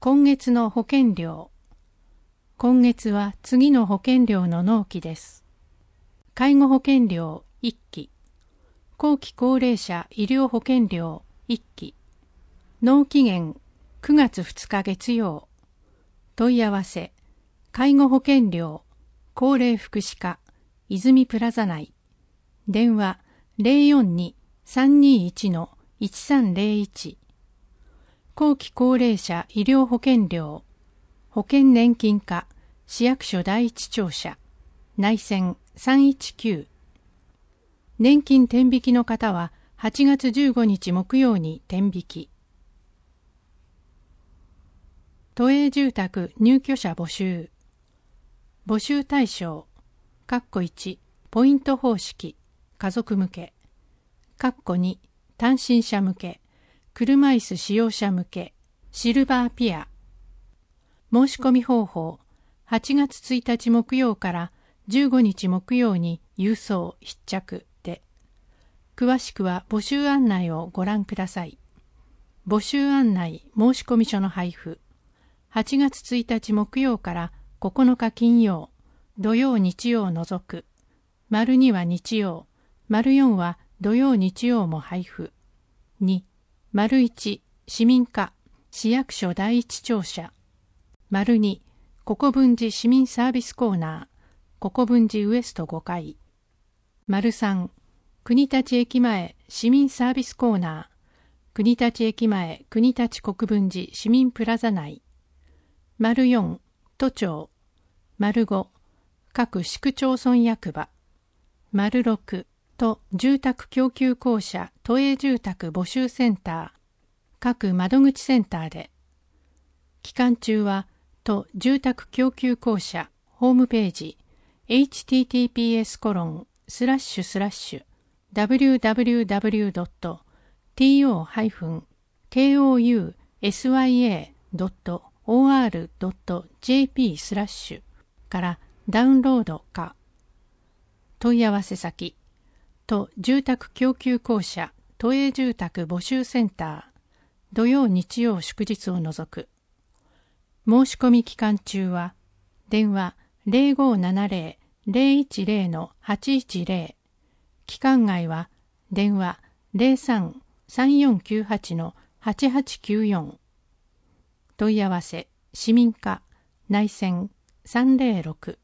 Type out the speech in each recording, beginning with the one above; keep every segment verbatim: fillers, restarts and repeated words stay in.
今月の保険料。今月は次の保険料の納期です。介護保険料いっき、後期高齢者医療保険料いっき、納期限くがつふつか月曜。問い合わせ、介護保険料、高齢福祉課、泉プラザ内。電話 ゼロよんに さんにいち いちさんゼロいち。後期高齢者医療保険料、保険年金課、市役所第一庁舎、内線さんいちきゅう。年金転引きの方ははちがつじゅうごにち木曜に転引き。都営住宅入居者募集。募集対象、括弧いち、ポイント方式、家族向け。括弧に、単身者向け、車椅子使用者向け、シルバーピア。申し込み方法、はちがつついたち木曜からじゅうごにち木曜に郵送必着で。詳しくは募集案内をご覧ください。募集案内申込書の配布。はちがつついたち木曜からここのか金曜、土曜日曜除く。丸には日曜、丸よんは土曜日曜も配布。に、丸いち、市民課、市役所第一庁舎。丸に、国分寺市民サービスコーナー、国分寺ウエストごかい。丸さん、国立駅前市民サービスコーナー、国立駅前国立国分寺市民プラザ内。丸よん、都庁。丸ご、各市区町村役場。丸ろく、都住宅供給公社都営住宅募集センター、各窓口センターで。期間中は、都住宅供給公社ホームページ エイチティーティーピーエスコロンスラッシュスラッシュダブリューダブリューダブリュードットトーコウスヤドットオーアールドットジェーピー スラッシュからダウンロードか。問い合わせ先、都住宅供給公社都営住宅募集センター、土曜日曜祝日を除く。申し込み期間中は、電話 ゼロごーななゼロ ゼロいちゼロ はちいちゼロ、期間外は電話 ゼロさん さんよんきゅうはち はちはちきゅうよん。問い合わせ、市民課、内線さんゼロろく。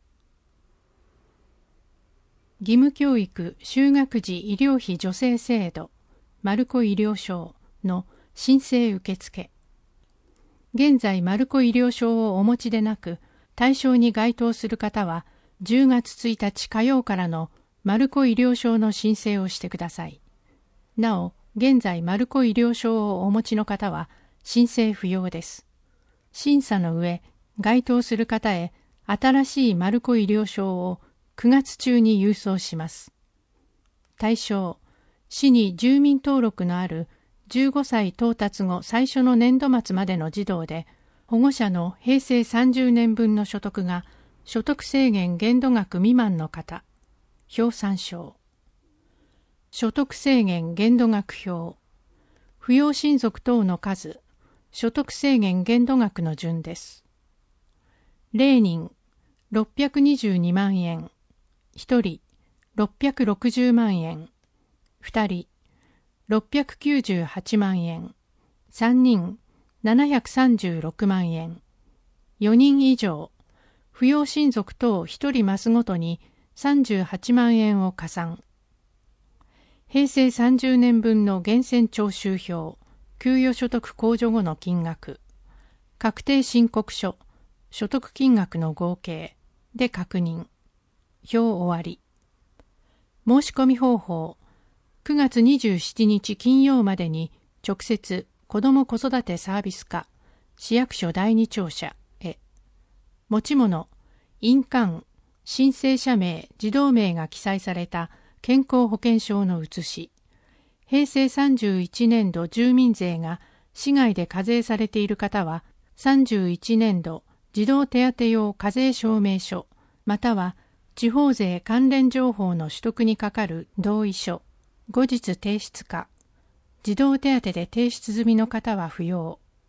義務教育就学時医療費助成制度、マルコ医療証の申請受付。現在マルコ医療証をお持ちでなく、対象に該当する方は、じゅうがつついたち火曜からのマルコ医療証の申請をしてください。なお、現在マルコ医療証をお持ちの方は、申請不要です。審査の上、該当する方へ、新しいマルコ医療証をくがつ中に郵送します。対象、市に住民登録のあるじゅうごさい到達後最初の年度末までの児童で、保護者の平成さんじゅうねんぶんの所得が所得制限限度額未満の方、表参照。所得制限限度額表、扶養親族等の数、所得制限限度額の順です。れいにん、ろっぴゃくにじゅうにまんえん、ひとり、ろっぴゃくろくじゅうまんえん、ふたり、ろっぴゃくきゅうじゅうはちまんえん、さんにん、ななひゃくさんじゅうろくまんえん、よにん以上、扶養親族等ひとりマスごとにさんじゅうはちまんえんを加算。平成さんじゅうねんぶんの源泉徴収票、給与所得控除後の金額、確定申告書、所得金額の合計で確認。表終わり。申し込み方法、くがつにじゅうしちにち金曜までに直接子ども子育てサービス課、市役所第二庁舎へ。持ち物、印鑑、申請者名、児童名が記載された健康保険証の写し、平成さんじゅういちねんど住民税が市外で課税されている方は、さんじゅういちねんど児童手当用課税証明書、または地方税関連情報の取得にかかる同意書、後日提出か、児童手当で提出済みの方は不要。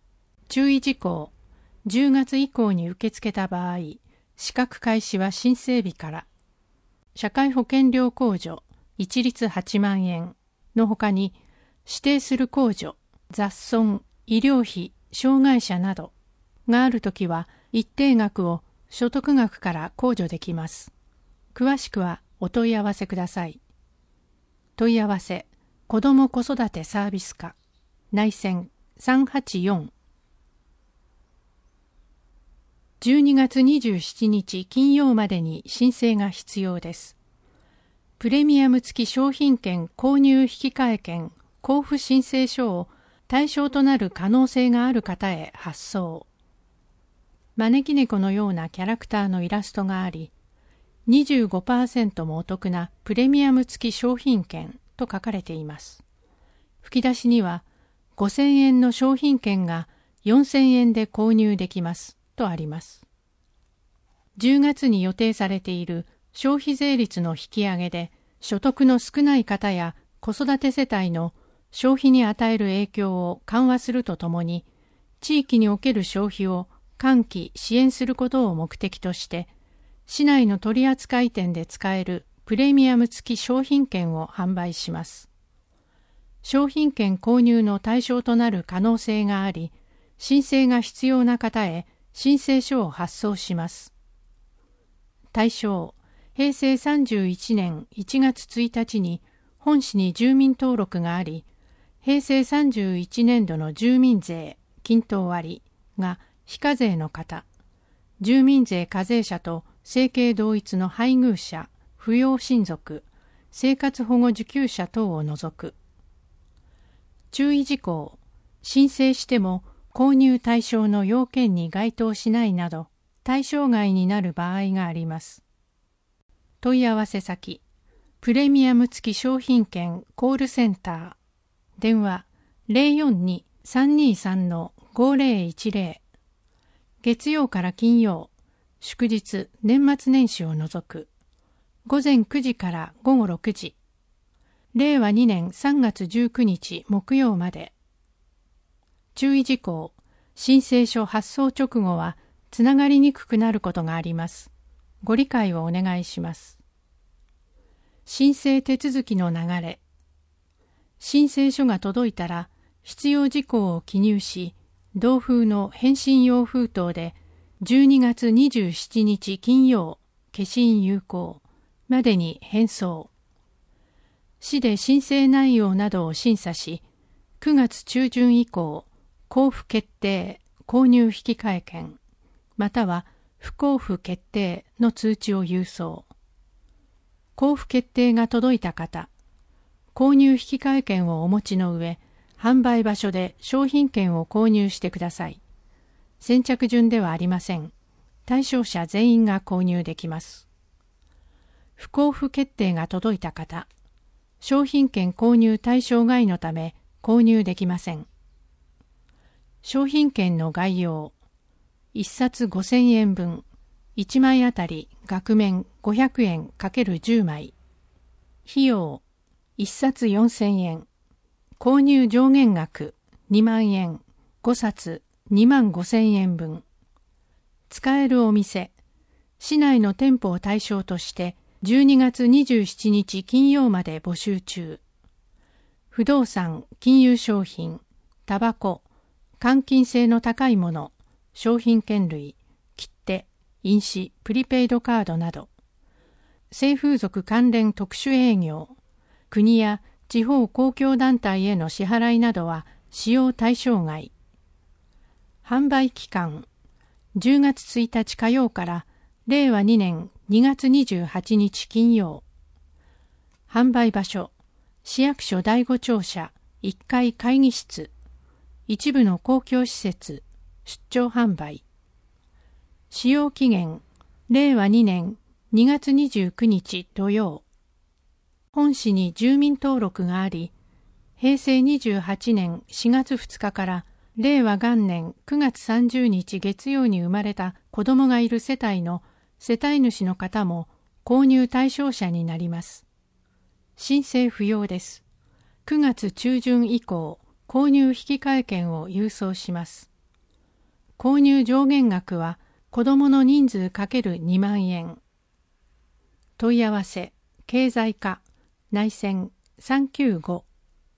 注意事項。じゅうがつ以降に受け付けた場合、資格開始は申請日から。社会保険料控除、一律はちまんえんのほかに、指定する控除、雑損、医療費、障害者などがあるときは、一定額を所得額から控除できます。詳しくはお問い合わせください。問い合わせ、子ども子育てサービス課、内線さんはちよん。じゅうにがつにじゅうしちにち金曜までに申請が必要です。プレミアム付き商品券購入引換券交付申請書を対象となる可能性がある方へ発送。招き猫のようなキャラクターのイラストがあり、にじゅうごパーセント もお得なプレミアム付き商品券と書かれています。吹き出しにはごせんえんの商品券がよんせんえんで購入できますとあります。じゅうがつに予定されている消費税率の引き上げで所得の少ない方や子育て世帯の消費に与える影響を緩和するとともに、地域における消費を喚起・支援することを目的として、市内の取扱店で使えるプレミアム付き商品券を販売します。商品券購入の対象となる可能性があり、申請が必要な方へ申請書を発送します。対象、へいせいさんじゅういちねんいちがつついたちに本市に住民登録があり、へいせいさんじゅういちねんどの住民税均等割が非課税の方、住民税課税者と生計同一の配偶者、扶養親族、生活保護受給者等を除く。注意事項、申請しても購入対象の要件に該当しないなど、対象外になる場合があります。問い合わせ先、プレミアム付き商品券コールセンター、電話 ゼロよんに さんにさん ごゼロいちゼロ、月曜から金曜、祝日、年末年始を除く、ごぜんくじからごごろくじ、れいわにねんさんがつじゅうくにち木曜まで。注意事項、申請書発送直後はつながりにくくなることがあります。ご理解をお願いします。申請手続きの流れ。申請書が届いたら必要事項を記入し、同封の返信用封筒でじゅうにがつにじゅうしちにち金曜、消印有効までに返送。市で申請内容などを審査し、くがつちゅうじゅん以降、交付決定、購入引換券、または不交付決定の通知を郵送。交付決定が届いた方、購入引換券をお持ちの上、販売場所で商品券を購入してください。先着順ではありません。対象者全員が購入できます。不交付決定が届いた方、商品券購入対象外のため購入できません。商品券の概要、いっさつごせんえんぶん、いちまいあたり額面ごひゃくえん ×じゅう 枚。費用、いっさつよんせんえん。購入上限額にまんえん、ごさつにまんごせんえんぶん。使えるお店、市内の店舗を対象としてじゅうにがつにじゅうしちにち金曜まで募集中。不動産、金融商品、タバコ、換金性の高いもの、商品券類、切手、印紙、プリペイドカードなど、性風俗関連特殊営業、国や地方公共団体への支払いなどは使用対象外。販売期間、じゅうがつついたち火曜かられいわにねんにがつにじゅうはちにち金曜。販売場所、市役所だいご庁舎いっかい会議室、一部の公共施設、出張販売。使用期限、れいわにねんにがつにじゅうくにち土曜。本市に住民登録があり、へいせいにじゅうはちねんしがつふつかかられいわがんねんくがつさんじゅうにち月曜に生まれた子供がいる世帯の世帯主の方も購入対象者になります。申請不要です。くがつちゅうじゅん以降、購入引換券を郵送します。 購入上限額は子どもの人数 ×に 万円。問い合わせ、経済課、内線さんきゅうご。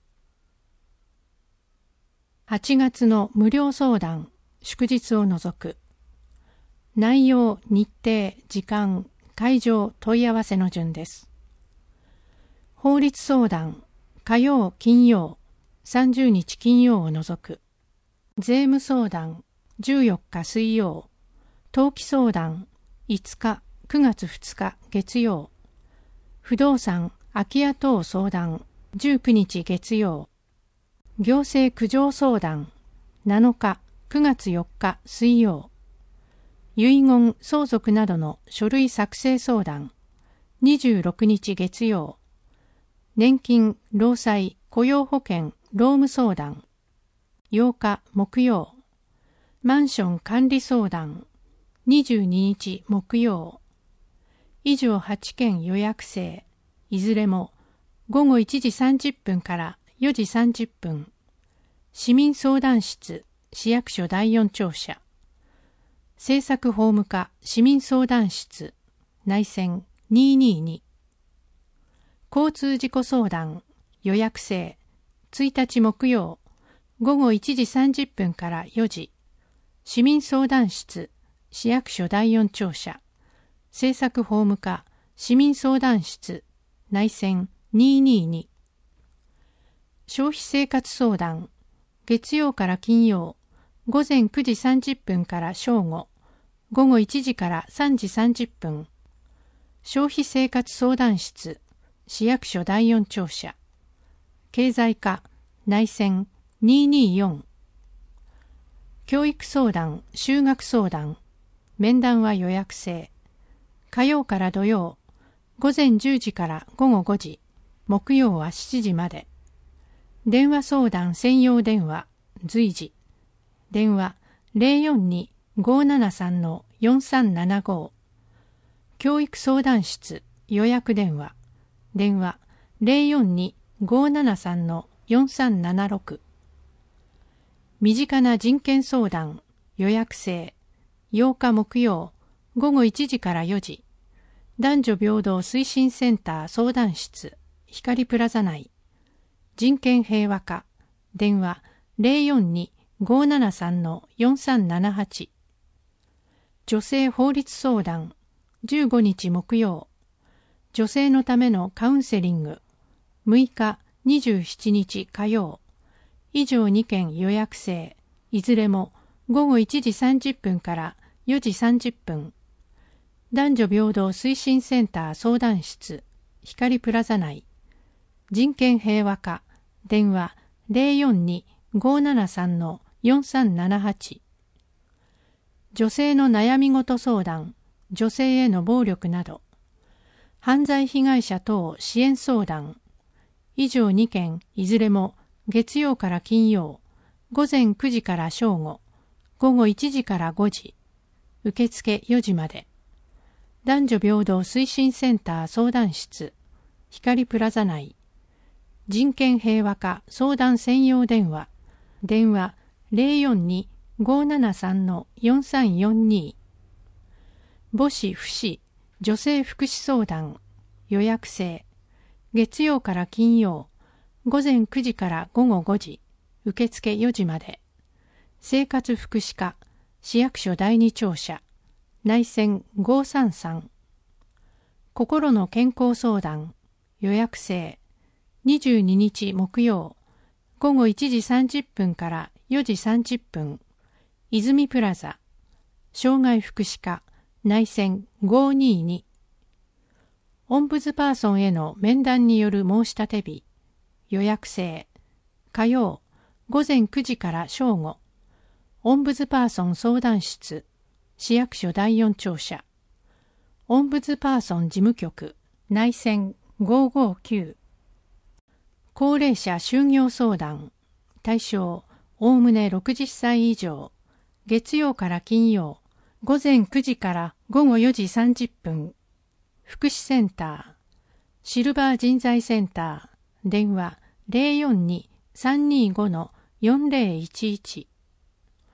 はちがつの無料相談、祝日を除く。内容、日程、時間、会場、問い合わせの順です。法律相談、火曜、金曜、さんじゅうにち金曜を除く。税務相談、じゅうよっか水曜。登記相談、いつか、くがつふつか月曜。不動産、空き家等相談、じゅうくにち月曜。行政苦情相談、なのか、くがつよっか水曜。遺言、相続などの書類作成相談、にじゅうろくにち月曜。年金、労災、雇用保険、労務相談、ようか木曜。マンション管理相談、にじゅうににち木曜。以上はちけん予約制、いずれもごごいちじさんじゅっぷんからよじさんじゅっぷん。市民相談室、市役所だいよん庁舎。政策法務課市民相談室、内線にーにーに。交通事故相談、予約制、ついたち木曜、ごごいちじさんじゅっぷんからよじ。市民相談室、市役所だいよん庁舎。政策法務課市民相談室、内線にーにーに。消費生活相談、月曜から金曜、ごぜんくじさんじゅっぷんから正午、ごごいちじからさんじさんじゅっぷん。消費生活相談室、市役所だいよん庁舎。経済課、内線にーにーよん。教育相談、就学相談、面談は予約制。火曜から土曜、ごぜんじゅうじからごごごじ、木曜はしちじまで。電話相談専用電話、随時。電話 ゼロよんに ごーななさん よんさんななご。教育相談室予約電話。電話 ゼロよんに ごーななさん よんさんななろく。身近な人権相談予約制。ようか木曜、ごごいちじからよじ。男女平等推進センター相談室、光プラザ内。人権平和課。電話 ゼロよんに ごーななさん よんさんななはち。女性法律相談、じゅうごにち木曜。女性のためのカウンセリング、むいか、にじゅうしちにち火曜。以上にけん予約制、いずれもごごいちじさんじゅっぷんからよじさんじゅっぷん。男女平等推進センター相談室、光プラザ内。人権平和課、電話 ゼロよんに ごーななさん よんさんななはち。女性の悩み事相談、女性への暴力など。犯罪被害者等支援相談。以上にけん、いずれも月曜から金曜、ごぜんくじから正午、ごごいちじからごじ。受付よじまで。男女平等推進センター相談室、光プラザ内。人権平和課相談専用電話。電話 ゼロよんに ごーななさん よんさんよんに。母子父子女性福祉相談予約制。月曜から金曜、ごぜんくじからごごごじ。受付よじまで。生活福祉課市役所だいに庁舎。内線ごーさんさん。心の健康相談予約制。にじゅうににち木曜、ごごいちじさんじゅっぷんからよじさんじゅっぷん。泉プラザ。障害福祉課内線ごーにーに。オンブズパーソンへの面談による申し立て日。予約制。火曜、ごぜんくじから正午。オンブズパーソン相談室。市役所だいよん庁舎。オンブズパーソン事務局。内線ごーごーきゅう。高齢者就業相談。対象、おおむねろくじゅっさい以上。月曜から金曜。ごぜんくじからごごよじさんじゅっぷん。福祉センター。シルバー人材センター。電話 ゼロよんに さんにーご よんぜろいちいち。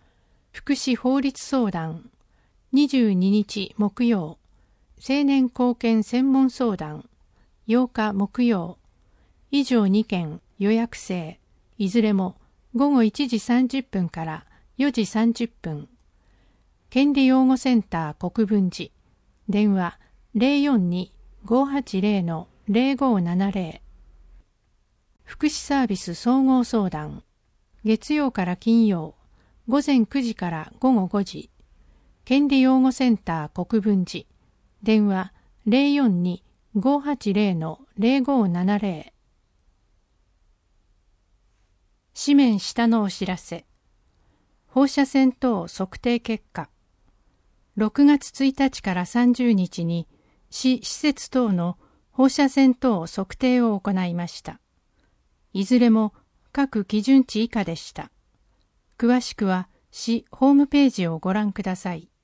福祉法律相談にじゅうににち木曜、青年貢献専門相談ようか木曜、以上にけん予約制、いずれもごごいちじさんじゅっぷんからよじさんじゅっぷん。権利擁護センター国分寺、電話 ゼロよんに ごーはちゼロ ゼロごーななゼロ。福祉サービス総合相談、月曜から金曜、ごぜんくじからごごごじ。権利擁護センター国分寺、電話 ゼロよんに ごーはちゼロ ゼロごーななゼロ。紙面下のお知らせ。放射線等測定結果。ろくがつついたちからさんじゅうにちに市施設等の放射線等測定を行いました。いずれも各基準値以下でした。詳しくは市ホームページをご覧ください。